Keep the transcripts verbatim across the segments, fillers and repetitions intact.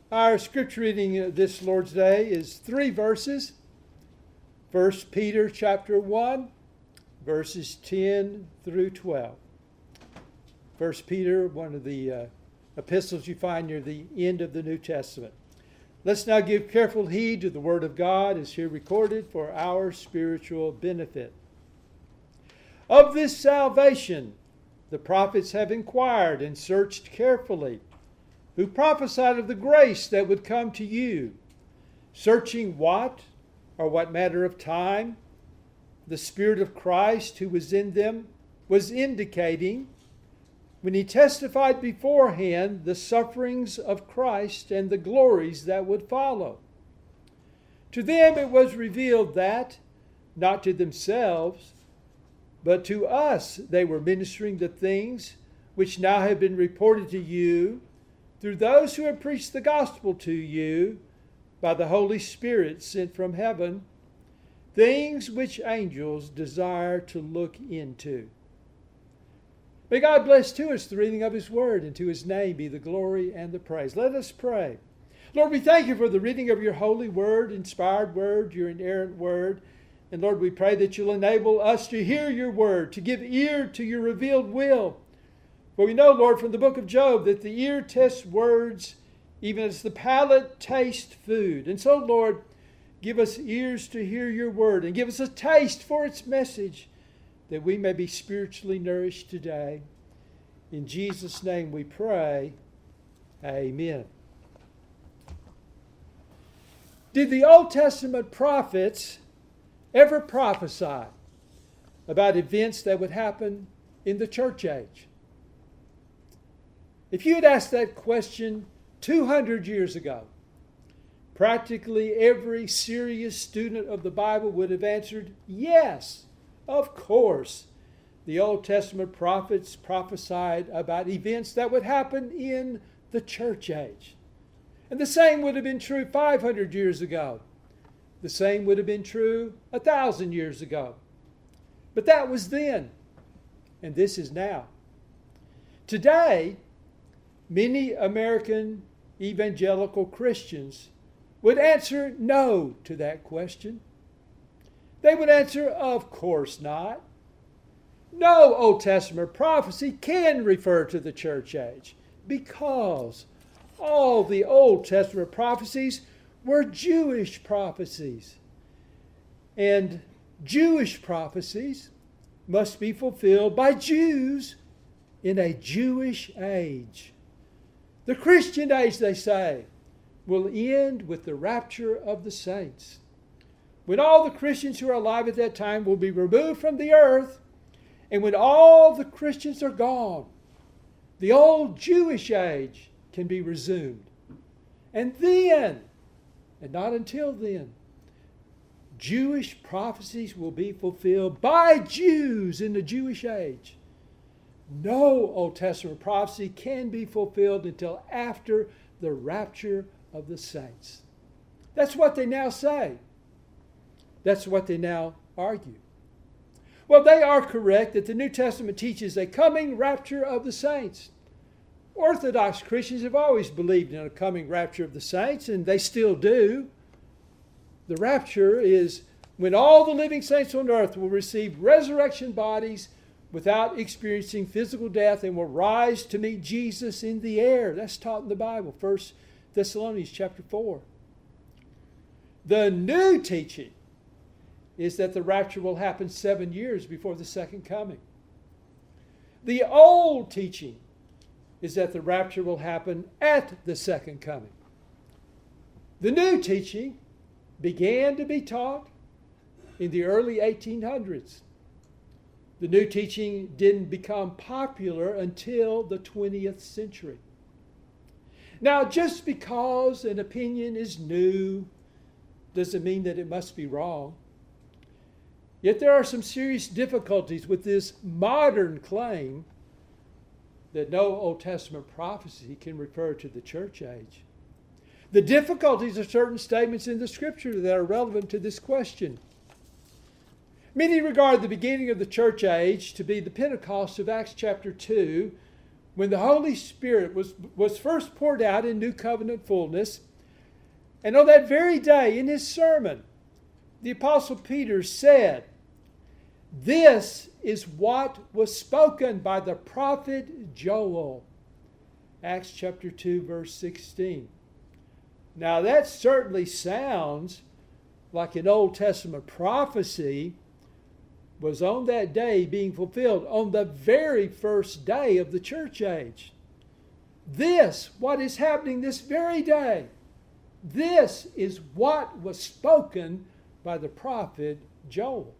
Our scripture reading this Lord's Day is three verses. First Peter chapter one, verses ten through twelve. First Peter, one of the uh, epistles you find near the end of the New Testament. Let's now give careful heed to the Word of God as here recorded for our spiritual benefit. Of this salvation the prophets have inquired and searched carefully, who prophesied of the grace that would come to you, searching what or what matter of time the Spirit of Christ who was in them was indicating when he testified beforehand the sufferings of Christ and the glories that would follow. To them it was revealed that, not to themselves, but to us they were ministering the things which now have been reported to you through those who have preached the gospel to you by the Holy Spirit sent from heaven, things which angels desire to look into. May God bless to us the reading of His Word, and to His name be the glory and the praise. Let us pray. Lord, we thank You for the reading of Your holy Word, inspired Word, Your inerrant Word. And Lord, we pray that You'll enable us to hear Your Word, to give ear to Your revealed will. For we know, Lord, from the book of Job that the ear tests words even as the palate tastes food. And so, Lord, give us ears to hear Your Word and give us a taste for its message, that we may be spiritually nourished today. In Jesus' name we pray. Amen. Did the Old Testament prophets ever prophesy about events that would happen in the church age? If you had asked that question two hundred years ago, practically every serious student of the Bible would have answered, yes, of course. The Old Testament prophets prophesied about events that would happen in the church age. And the same would have been true five hundred years ago. The same would have been true a thousand years ago. But that was then, and this is now. Today, many American evangelical Christians would answer no to that question. They would answer, of course not. No Old Testament prophecy can refer to the church age because all the Old Testament prophecies were Jewish prophecies. And Jewish prophecies must be fulfilled by Jews in a Jewish age. The Christian age, they say, will end with the rapture of the saints, when all the Christians who are alive at that time will be removed from the earth, and when all the Christians are gone, the old Jewish age can be resumed. And then, and not until then, Jewish prophecies will be fulfilled by Jews in the Jewish age. No Old Testament prophecy can be fulfilled until after the rapture of the saints. That's what they now say. That's what they now argue. Well, they are correct that the New Testament teaches a coming rapture of the saints. Orthodox Christians have always believed in a coming rapture of the saints, and they still do. The rapture is when all the living saints on earth will receive resurrection bodies without experiencing physical death and will rise to meet Jesus in the air. That's taught in the Bible, First Thessalonians chapter four. The new teaching is that the rapture will happen seven years before the second coming. The old teaching is that the rapture will happen at the second coming. The new teaching began to be taught in the early eighteen hundreds. The new teaching didn't become popular until the twentieth century. Now, just because an opinion is new doesn't mean that it must be wrong. Yet there are some serious difficulties with this modern claim that no Old Testament prophecy can refer to the church age. The difficulties are certain statements in the Scripture that are relevant to this question. Many regard the beginning of the church age to be the Pentecost of Acts chapter two, when the Holy Spirit was, was first poured out in New Covenant fullness. And on that very day in his sermon, the Apostle Peter said, "This is what was spoken by the prophet Joel." Acts chapter two, verse sixteen. Now that certainly sounds like an Old Testament prophecy was on that day being fulfilled, on the very first day of the church age. This, what is happening this very day, this is what was spoken by the prophet Joel.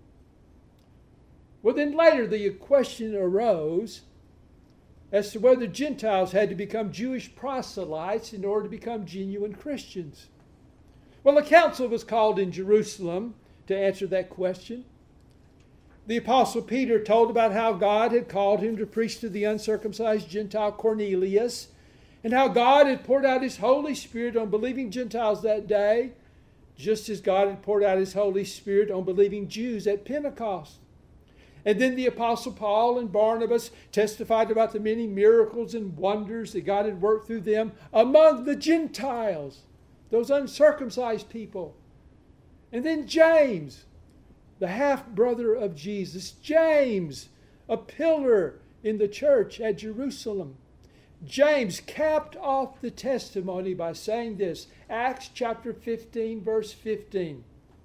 Well, then later the question arose as to whether Gentiles had to become Jewish proselytes in order to become genuine Christians. Well, a council was called in Jerusalem to answer that question. The Apostle Peter told about how God had called him to preach to the uncircumcised Gentile Cornelius, and how God had poured out his Holy Spirit on believing Gentiles that day, just as God had poured out his Holy Spirit on believing Jews at Pentecost. And then the Apostle Paul and Barnabas testified about the many miracles and wonders that God had worked through them among the Gentiles, those uncircumcised people. And then James, the half-brother of Jesus, James, a pillar in the church at Jerusalem. James capped off the testimony by saying this, Acts chapter fifteen, verse fifteen.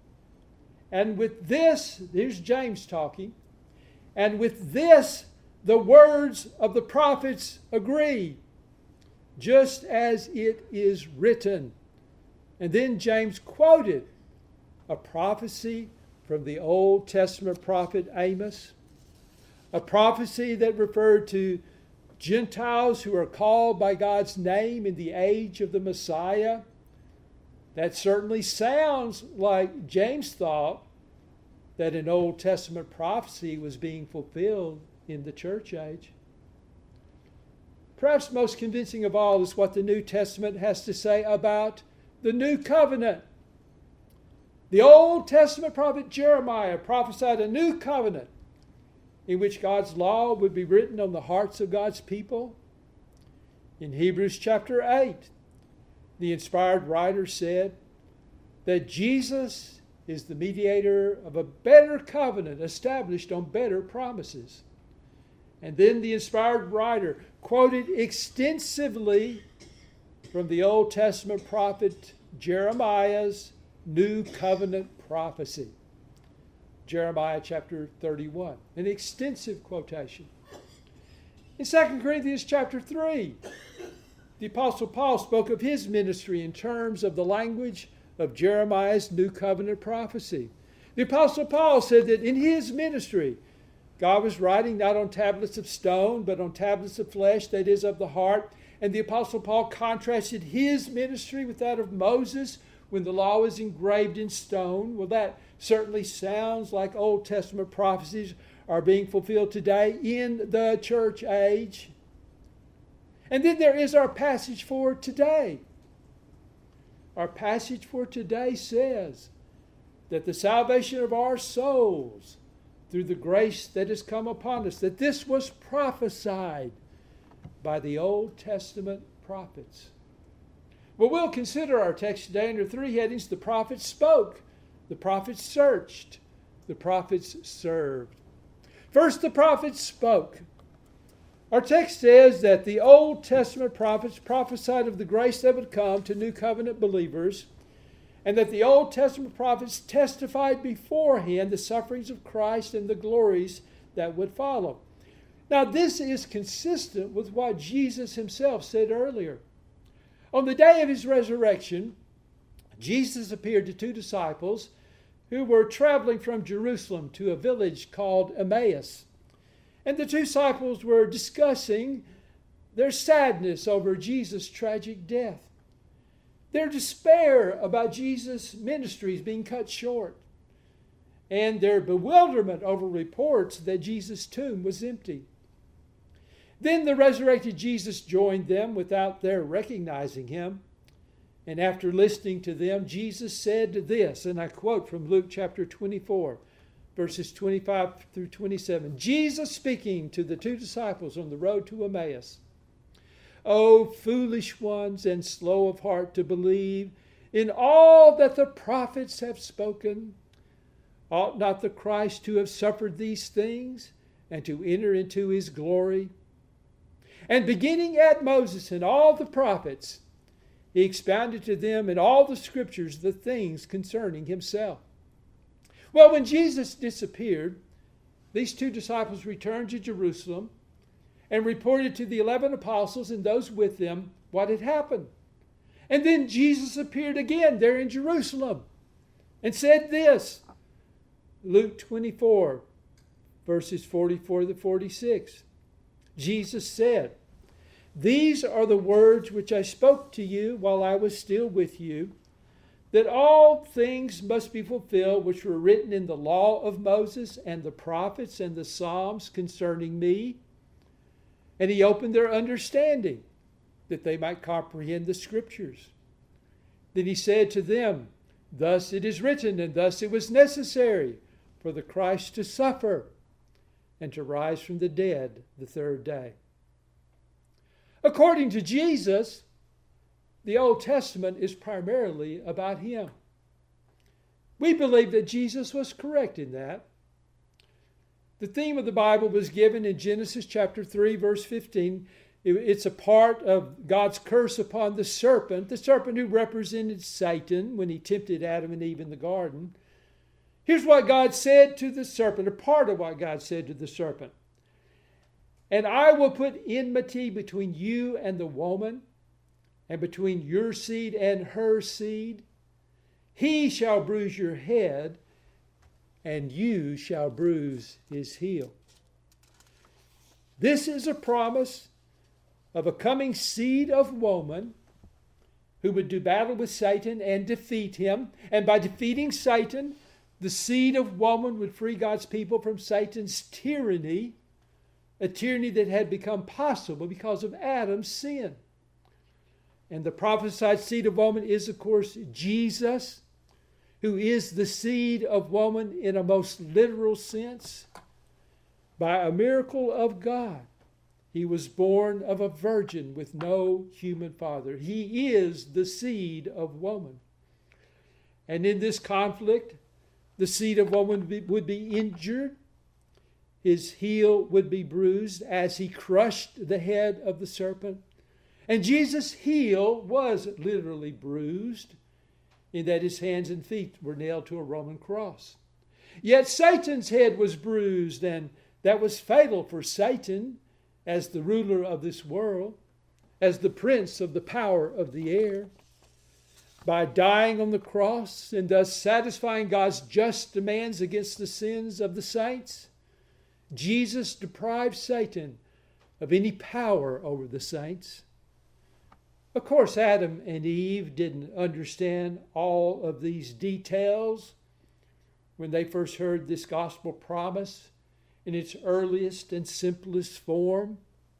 And with this, here's James talking, and with this the words of the prophets agree, just as it is written. And then James quoted a prophecy from the Old Testament prophet Amos, a prophecy that referred to Gentiles who are called by God's name in the age of the Messiah. That certainly sounds like James thought that an Old Testament prophecy was being fulfilled in the church age. Perhaps most convincing of all is what the New Testament has to say about the New Covenant. The Old Testament prophet Jeremiah prophesied a new covenant in which God's law would be written on the hearts of God's people. In Hebrews chapter eight, the inspired writer said that Jesus is the mediator of a better covenant established on better promises. And then the inspired writer quoted extensively from the Old Testament prophet Jeremiah's New Covenant prophecy. Jeremiah chapter thirty-one, an extensive quotation. In Second Corinthians chapter three, the Apostle Paul spoke of his ministry in terms of the language of Jeremiah's New Covenant prophecy. The Apostle Paul said that in his ministry, God was writing not on tablets of stone, but on tablets of flesh, that is, of the heart. And the Apostle Paul contrasted his ministry with that of Moses when the law was engraved in stone. Well, that certainly sounds like Old Testament prophecies are being fulfilled today in the church age. And then there is our passage for today. Our passage for today says that the salvation of our souls through the grace that has come upon us, that this was prophesied by the Old Testament prophets. Well, we'll consider our text today under three headings. The prophets spoke, the prophets searched, the prophets served. First, the prophets spoke. Our text says that the Old Testament prophets prophesied of the grace that would come to New Covenant believers, and that the Old Testament prophets testified beforehand the sufferings of Christ and the glories that would follow. Now, this is consistent with what Jesus himself said earlier. On the day of his resurrection, Jesus appeared to two disciples who were traveling from Jerusalem to a village called Emmaus. And the two disciples were discussing their sadness over Jesus' tragic death, their despair about Jesus' ministries being cut short, and their bewilderment over reports that Jesus' tomb was empty. Then the resurrected Jesus joined them without their recognizing him. And after listening to them, Jesus said this, and I quote from Luke chapter twenty-four, verses twenty-five through twenty-seven. Jesus speaking to the two disciples on the road to Emmaus. O foolish ones and slow of heart to believe in all that the prophets have spoken. Ought not the Christ to have suffered these things and to enter into his glory? And beginning at Moses and all the prophets, he expounded to them in all the scriptures the things concerning himself. Well, when Jesus disappeared, these two disciples returned to Jerusalem and reported to the eleven apostles and those with them what had happened. And then Jesus appeared again there in Jerusalem and said this, Luke twenty-four, verses forty-four to forty-six. Jesus said, These are the words which I spoke to you while I was still with you, that all things must be fulfilled which were written in the law of Moses and the prophets and the Psalms concerning me. And he opened their understanding, that they might comprehend the Scriptures. Then he said to them, Thus it is written, and thus it was necessary for the Christ to suffer and to rise from the dead the third day. According to Jesus, the Old Testament is primarily about him. We believe that Jesus was correct in that. The theme of the Bible was given in Genesis chapter three, verse fifteen. It's a part of God's curse upon the serpent, the serpent who represented Satan when he tempted Adam and Eve in the garden. Here's what God said to the serpent, a part of what God said to the serpent. And I will put enmity between you and the woman, and between your seed and her seed. He shall bruise your head, and you shall bruise his heel. This is a promise of a coming seed of woman who would do battle with Satan and defeat him. And by defeating Satan, the seed of woman would free God's people from Satan's tyranny, a tyranny that had become possible because of Adam's sin. And the prophesied seed of woman is, of course, Jesus, who is the seed of woman in a most literal sense. By a miracle of God, he was born of a virgin with no human father. He is the seed of woman. And in this conflict, the seed of woman would be, would be injured. His heel would be bruised as he crushed the head of the serpent. And Jesus' heel was literally bruised, in that his hands and feet were nailed to a Roman cross. Yet Satan's head was bruised, and that was fatal for Satan as the ruler of this world, as the prince of the power of the air. By dying on the cross and thus satisfying God's just demands against the sins of the saints, Jesus deprived Satan of any power over the saints. Of course, Adam and Eve didn't understand all of these details when they first heard this gospel promise in its earliest and simplest form.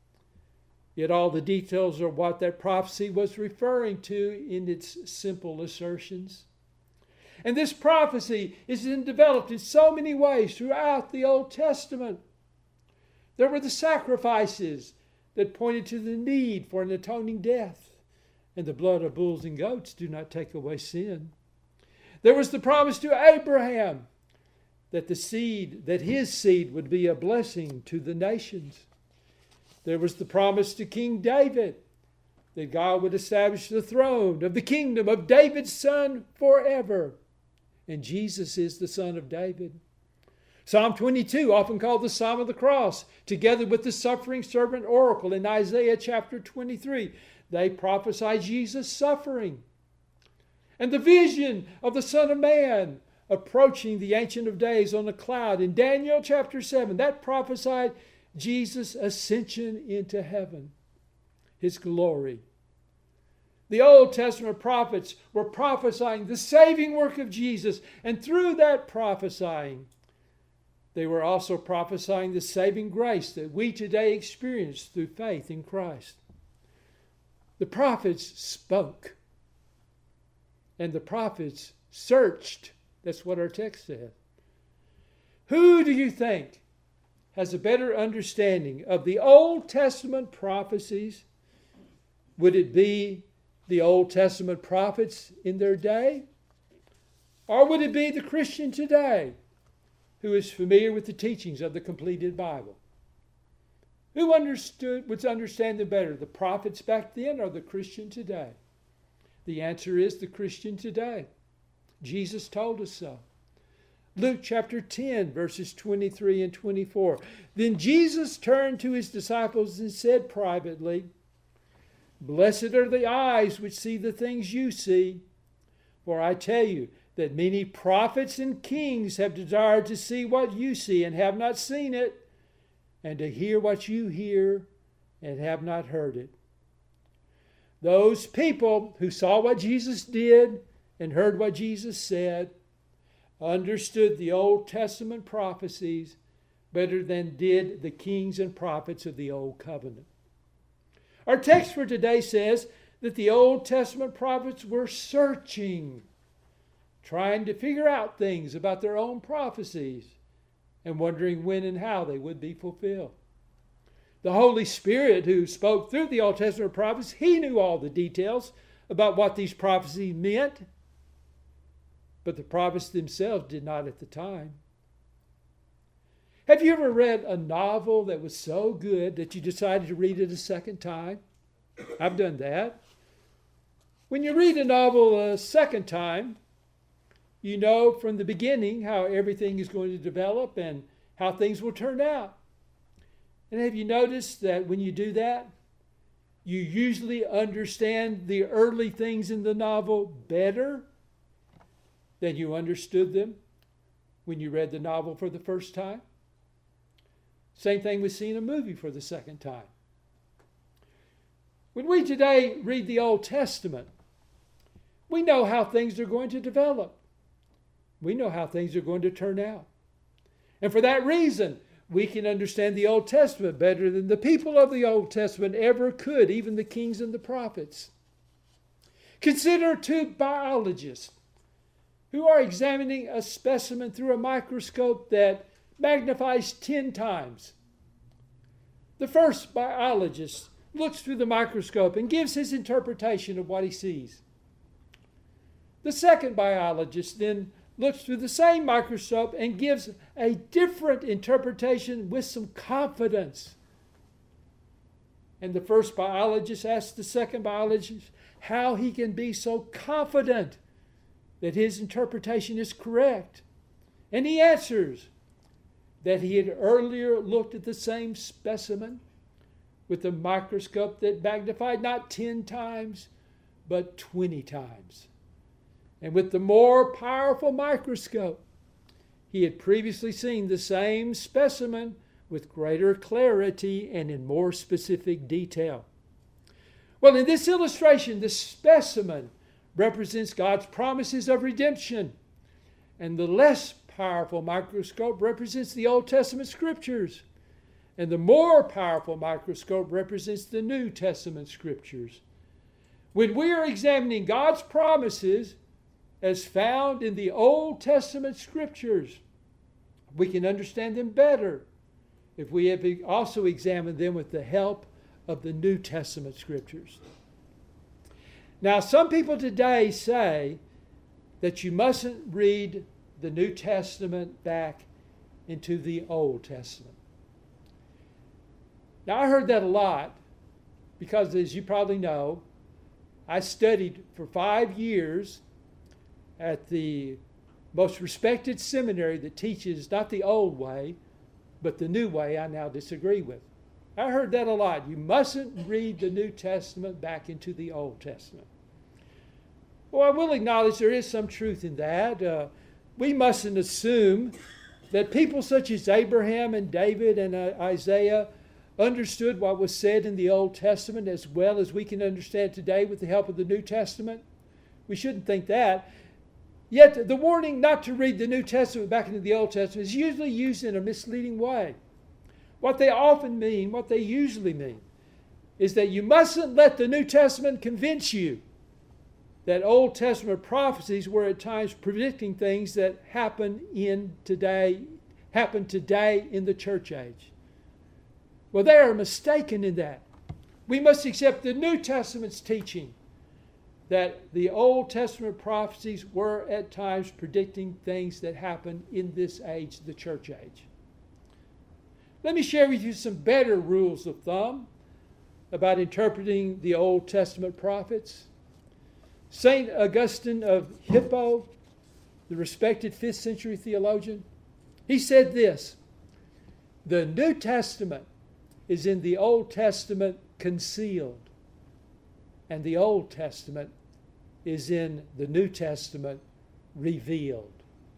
Yet all the details are what that prophecy was referring to in its simple assertions. And this prophecy is then developed in so many ways throughout the Old Testament. There were the sacrifices that pointed to the need for an atoning death. And the blood of bulls and goats do not take away sin. There was the promise to Abraham that the seed, that his seed would be a blessing to the nations. There was the promise to King David that God would establish the throne of the kingdom of David's son forever. And Jesus is the son of David. Psalm twenty-two, often called the Psalm of the Cross, together with the suffering servant oracle in Isaiah chapter twenty-three, they prophesy Jesus' suffering. And the vision of the Son of Man approaching the Ancient of Days on a cloud in Daniel chapter seven, that prophesied Jesus' ascension into heaven, his glory. The Old Testament prophets were prophesying the saving work of Jesus, and through that prophesying, they were also prophesying the saving grace that we today experience through faith in Christ. The prophets spoke, and the prophets searched. That's what our text says. Who do you think has a better understanding of the Old Testament prophecies? Would it be the Old Testament prophets in their day? Or would it be the Christian today who is familiar with the teachings of the completed Bible? Who understood, would understand them better, the prophets back then or the Christian today? The answer is the Christian today. Jesus told us so. Luke chapter ten, verses twenty-three and twenty-four. Then Jesus turned to his disciples and said privately, "Blessed are the eyes which see the things you see. For I tell you that many prophets and kings have desired to see what you see and have not seen it, and to hear what you hear and have not heard it." Those people who saw what Jesus did and heard what Jesus said understood the Old Testament prophecies better than did the kings and prophets of the Old Covenant. Our text for today says that the Old Testament prophets were searching, trying to figure out things about their own prophecies and wondering when and how they would be fulfilled. The Holy Spirit, who spoke through the Old Testament prophets, he knew all the details about what these prophecies meant, but the prophets themselves did not at the time. Have you ever read a novel that was so good that you decided to read it a second time? I've done that. When you read a novel a second time, you know from the beginning how everything is going to develop and how things will turn out. And have you noticed that when you do that, you usually understand the early things in the novel better than you understood them when you read the novel for the first time? Same thing with seeing a movie for the second time. When we today read the Old Testament, we know how things are going to develop. We know how things are going to turn out. And for that reason, we can understand the Old Testament better than the people of the Old Testament ever could, even the kings and the prophets. Consider two biologists who are examining a specimen through a microscope that magnifies ten times. The first biologist looks through the microscope and gives his interpretation of what he sees. The second biologist then looks through the same microscope and gives a different interpretation with some confidence. And the first biologist asks the second biologist how he can be so confident that his interpretation is correct. And he answers that he had earlier looked at the same specimen with a microscope that magnified not ten times, but twenty times. And with the more powerful microscope, he had previously seen the same specimen with greater clarity and in more specific detail. Well, in this illustration, the specimen represents God's promises of redemption, and the less powerful microscope represents the Old Testament scriptures, and the more powerful microscope represents the New Testament scriptures. When we are examining God's promises as found in the Old Testament scriptures, we can understand them better if we have also examined them with the help of the New Testament scriptures. Now, some people today say that you mustn't read the New Testament back into the Old Testament. Now, I heard that a lot because, as you probably know, I studied for five years at the most respected seminary that teaches not the old way, but the new way I now disagree with. I heard that a lot. You mustn't read the New Testament back into the Old Testament. Well, I will acknowledge there is some truth in that. Uh, we mustn't assume that people such as Abraham and David and uh, Isaiah understood what was said in the Old Testament as well as we can understand today with the help of the New Testament. We shouldn't think that. Yet the warning not to read the New Testament back into the Old Testament is usually used in a misleading way. What they often mean, what they usually mean, is that you mustn't let the New Testament convince you that Old Testament prophecies were at times predicting things that happen in today happen today in the church age. Well, they are mistaken in that. We must accept the New Testament's teaching that the Old Testament prophecies were at times predicting things that happen in this age, the church age. Let me share with you some better rules of thumb about interpreting the Old Testament prophets. Saint Augustine of Hippo, the respected fifth century theologian, he said this: the New Testament is in the Old Testament concealed, and the Old Testament is in the New Testament revealed.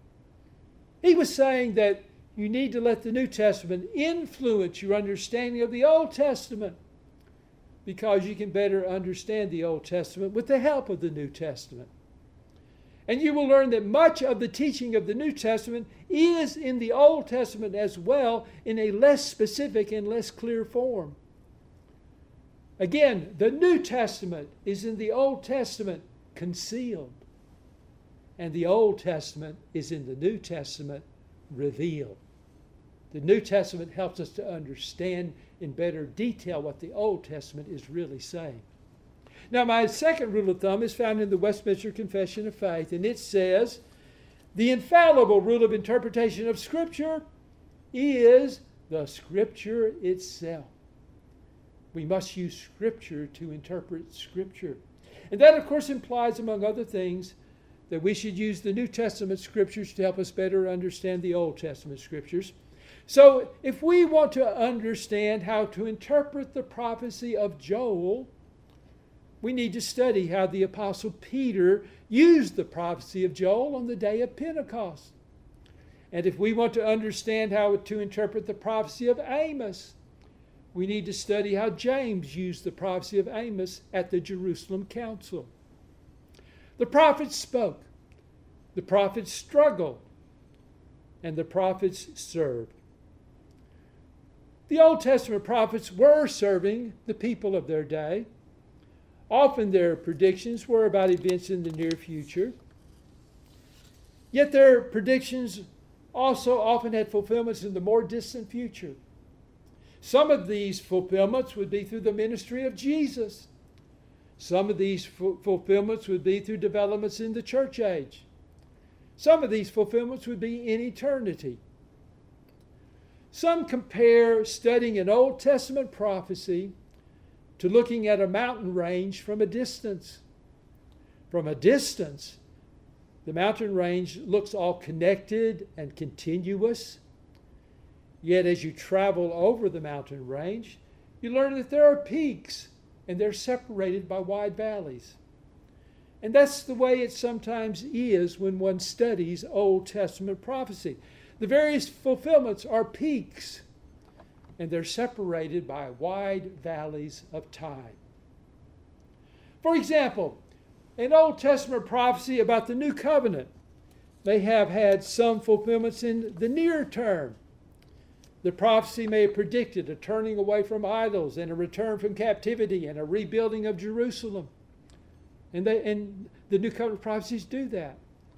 He was saying that you need to let the New Testament influence your understanding of the Old Testament, because you can better understand the Old Testament with the help of the New Testament. And you will learn that much of the teaching of the New Testament is in the Old Testament as well, in a less specific and less clear form. Again, the New Testament is in the Old Testament concealed, and the Old Testament is in the New Testament revealed. The New Testament helps us to understand in better detail what the Old Testament is really saying. Now, my second rule of thumb is found in the Westminster Confession of Faith, and it says, the infallible rule of interpretation of Scripture is the Scripture itself. We must use Scripture to interpret Scripture. And that, of course, implies, among other things, that we should use the New Testament Scriptures to help us better understand the Old Testament Scriptures. So, if we want to understand how to interpret the prophecy of Joel, we need to study how the Apostle Peter used the prophecy of Joel on the day of Pentecost. And if we want to understand how to interpret the prophecy of Amos, we need to study how James used the prophecy of Amos at the Jerusalem Council. The prophets spoke, the prophets struggled, and the prophets served. The Old Testament prophets were serving the people of their day. Often their predictions were about events in the near future. Yet their predictions also often had fulfillments in the more distant future. Some of these fulfillments would be through the ministry of Jesus. Some of these fu- fulfillments would be through developments in the church age. Some of these fulfillments would be in eternity. Some compare studying an Old Testament prophecy to looking at a mountain range from a distance. From a distance, the mountain range looks all connected and continuous. Yet as you travel over the mountain range, you learn that there are peaks and they're separated by wide valleys. And that's the way it sometimes is when one studies Old Testament prophecy. The various fulfillments are peaks, and they're separated by wide valleys of time. For example, an Old Testament prophecy about the New Covenant may have had some fulfillments in the near term. The prophecy may have predicted a turning away from idols and a return from captivity and a rebuilding of Jerusalem. And, they, and the New Covenant prophecies do that.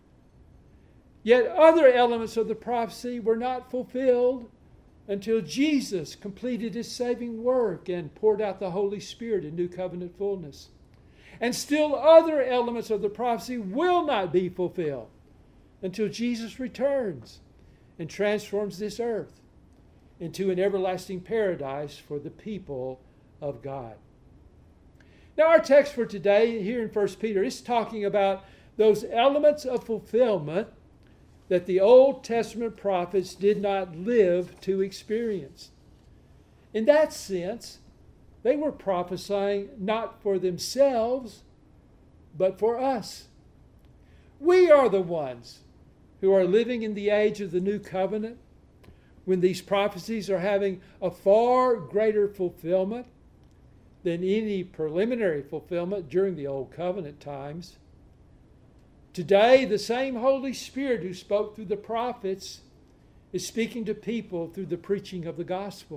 Yet other elements of the prophecy were not fulfilled until Jesus completed his saving work and poured out the Holy Spirit in New Covenant fullness. And still other elements of the prophecy will not be fulfilled until Jesus returns and transforms this earth into an everlasting paradise for the people of God. Now our text for today here in First Peter is talking about those elements of fulfillment that the Old Testament prophets did not live to experience. In that sense, they were prophesying not for themselves, but for us. We are the ones who are living in the age of the New Covenant, when these prophecies are having a far greater fulfillment than any preliminary fulfillment during the Old Covenant times. Today, the same Holy Spirit who spoke through the prophets is speaking to people through the preaching of the gospel.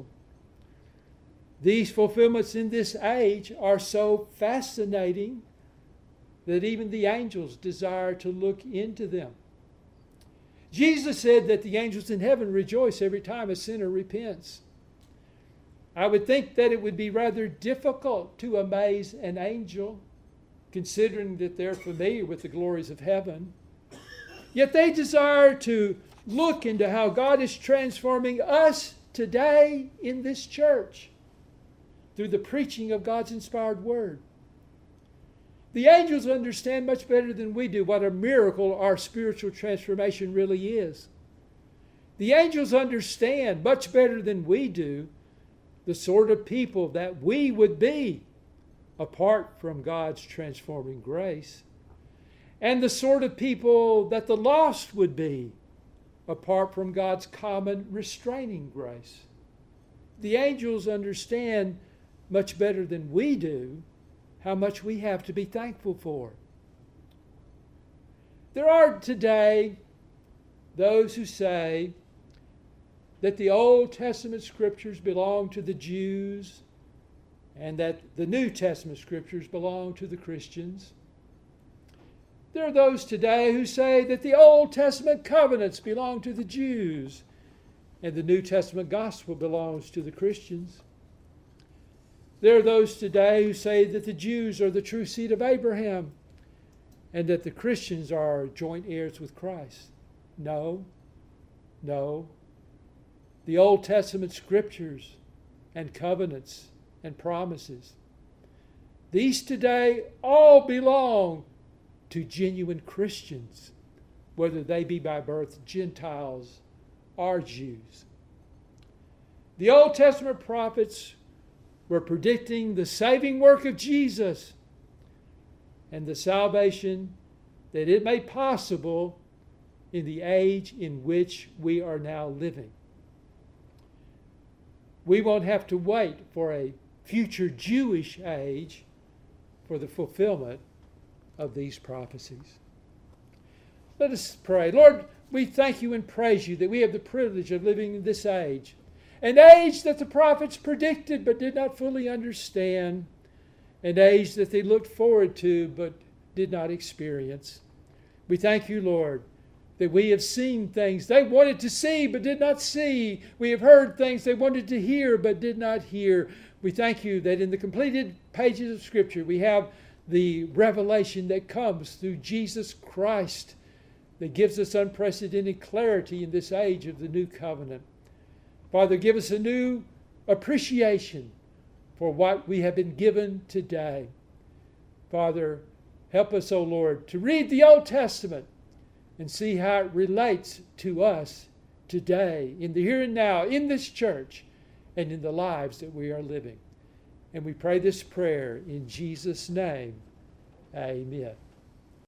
These fulfillments in this age are so fascinating that even the angels desire to look into them. Jesus said that the angels in heaven rejoice every time a sinner repents. I would think that it would be rather difficult to amaze an angel, considering that they're familiar with the glories of heaven. Yet they desire to look into how God is transforming us today in this church through the preaching of God's inspired word. The angels understand much better than we do what a miracle our spiritual transformation really is. The angels understand much better than we do the sort of people that we would be apart from God's transforming grace, and the sort of people that the lost would be apart from God's common restraining grace. The angels understand much better than we do how much we have to be thankful for. There are today those who say that the Old Testament scriptures belong to the Jews and that the New Testament scriptures belong to the Christians. There are those today who say that the Old Testament covenants belong to the Jews and the New Testament gospel belongs to the Christians. There are those today who say that the Jews are the true seed of Abraham and that the Christians are joint heirs with Christ. No, no. The Old Testament scriptures and covenants and promises, these today all belong to genuine Christians, whether they be by birth Gentiles or Jews. The Old Testament prophets were predicting the saving work of Jesus and the salvation that it made possible in the age in which we are now living. We won't have to wait for a future Jewish age for the fulfillment of these prophecies. Let us pray. Lord, we thank you and praise you that we have the privilege of living in this age, an age that the prophets predicted but did not fully understand, an age that they looked forward to but did not experience. We thank you, Lord, that we have seen things they wanted to see but did not see. We have heard things they wanted to hear but did not hear. We thank you that in the completed pages of Scripture we have the revelation that comes through Jesus Christ that gives us unprecedented clarity in this age of the new covenant. Father, give us a new appreciation for what we have been given today. Father, help us, O Lord, to read the Old Testament and see how it relates to us today, in the here and now, in this church, and in the lives that we are living. And we pray this prayer in Jesus' name. Amen.